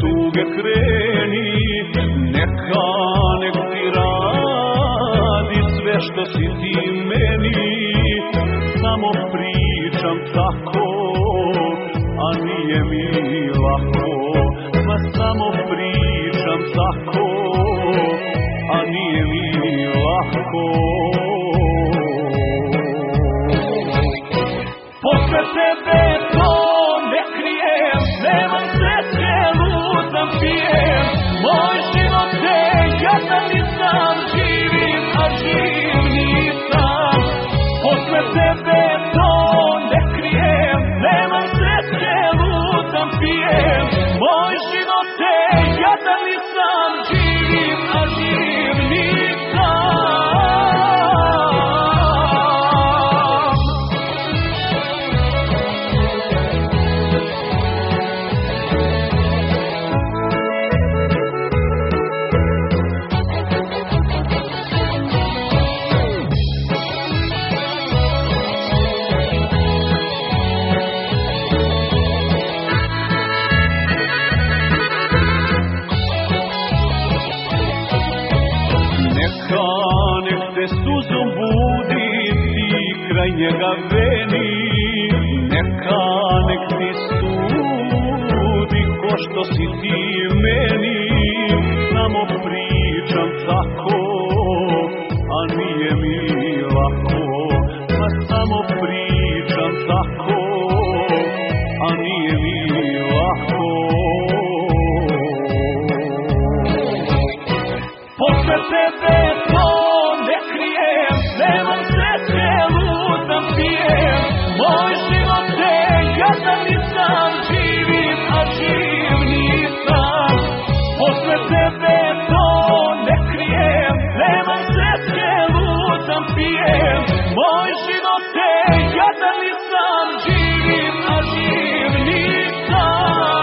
tuge kreni, neka nek ti radi sve što si ti meni. Samo pričam tako, a nije mi lako. Ma samo pričam tako, a nije mi lako. Posle tebe to ne krijem, nemam sreće, lutam pijem. Moj život te jadan nisam, živim, a živ nisam. Posle tebe to ne krijem, nemam sreće, lutam pijem. Moj život te jadan nisam, živim, a živ nisam. Nek te suzom budi, ti kraj njega veni. Neka nek ti sudi ko što si ti meni. Samo pričam tako, a nije mi lako. Ma samo pričam tako, a nije mi lako. Posle tebe to ne krijem, nemam sreće, lutam pijem. Moj život te jadan nisam, živim, a živ nisam. Posle tebe to ne krijem, nemam sreće, lutam pijem. Moj život te jadan nisam, živim, a živ nisam.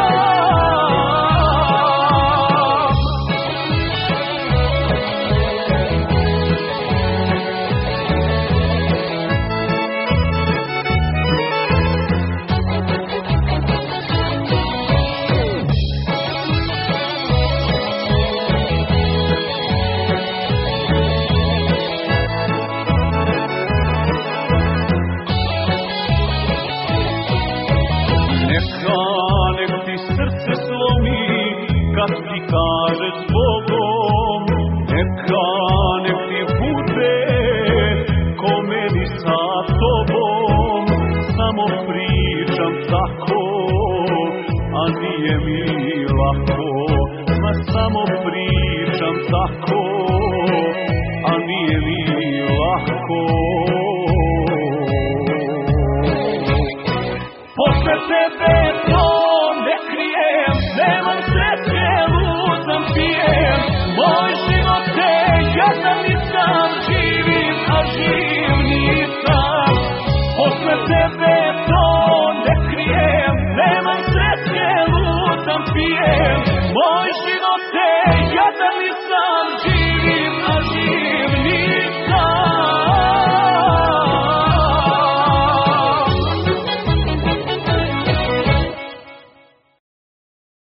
Nek ti srce slomi kad ti kaže s Bogom. Neka nek ti bude ko meni sa tobom. Samo pričam tako, a nije mi lako. Ma samo pričam tako,